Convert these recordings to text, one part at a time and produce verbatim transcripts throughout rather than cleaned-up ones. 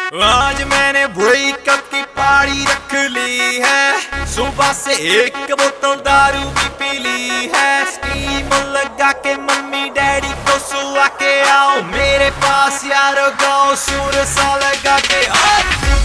आज मैंने ब्रेकअप की पार्टी रख ली है, सुबह से एक बोतल दारू भी पी ली है। स्टीम लगा के मम्मी डैडी को सुला के आओ मेरे पास यारो, गाओ सुर सा लगा के आओ।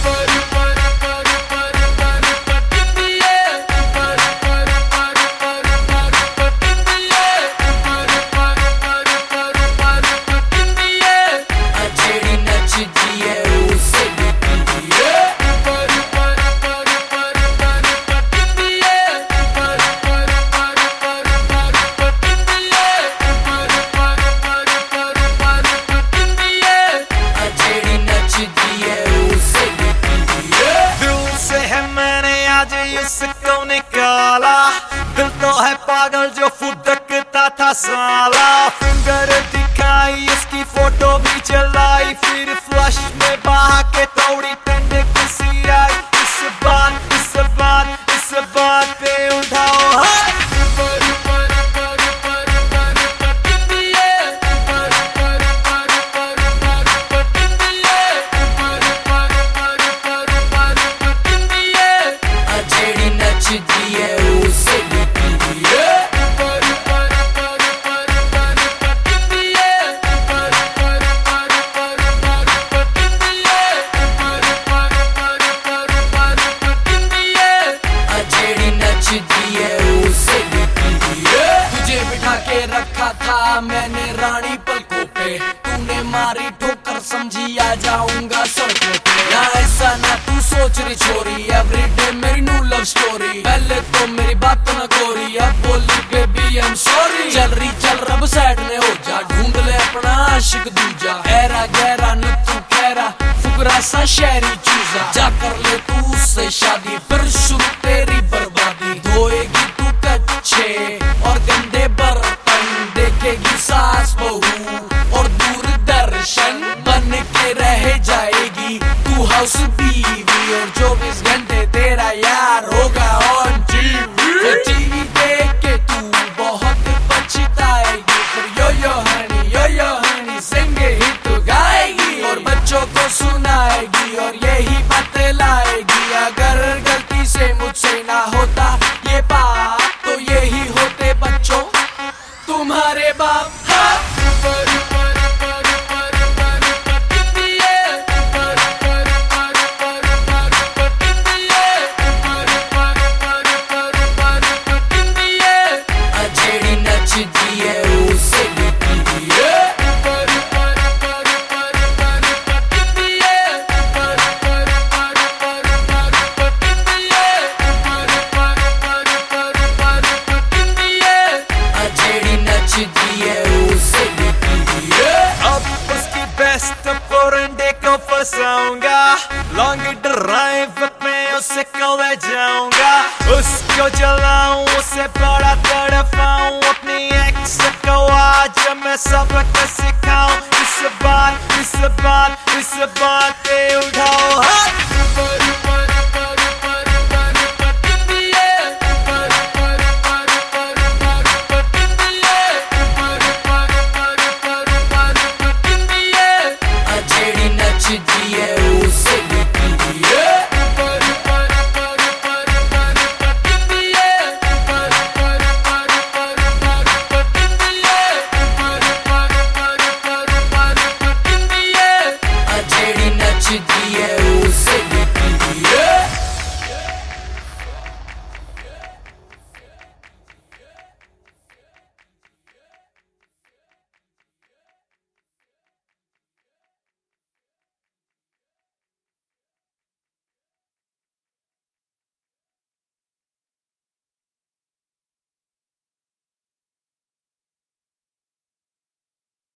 इसको निकाला दिल तो है पागल जो फुदकता था साला। फिंगर दिखाई इसकी फोटो भी चलाई, फिर फ्लश में बहा के थोड़ी ठंड किसी आई। इस बात इस बात इस बात पे उठाओ हाथ। तुझे बिठा के रखा था मैंने रानी पलकों पे, तूने मारी ठोकर समझी आ जाऊंगा सड़कों पे। ना ऐसा ना तू सोच रही छोरी, एवरीडे मेरी न्यू लव स्टोरी। पहले तो मेरी बात न कोरी, अब बोली बेबी आई एम सॉरी। चल रही चल रब साइड में हो जा, ढूंढ ले अपना आशिक दूजा। ऐरा गहरा न तू कहरा फुकरा सा शहरी चूजा। जा कर ले तू उससे शादी, फिर शुरू तेरी बर्बादी। धोएगी तू कच्चे और गंदे बर्तन, देखेगी सास बहू और दूरदर्शन बन के रह जाएगी तू हाउस बीवी। और चौबीस घंटे तेरा यार होगा ऑन टीवी। टीवी देख के तू बहुत पछताएगी, फिर यो यो हनी यो यो हनी सिंगे ही तू गाएगी और बच्चों को सुनाएगी और यही बतलाएगी। अगर गलती से मुझसे ना होता ये बात तो यही होते बच्चों तुम्हारे बाप। फंसाऊंगा लॉन्ग ड्राइव में उसे को ले जाऊंगा, उसको जलाऊं उसे बड़ा तड़पाऊं। अपनी एक्स को आज मैं सबक सिखाऊं। इस बात इस बात इस बात पे उठाओ हाथ।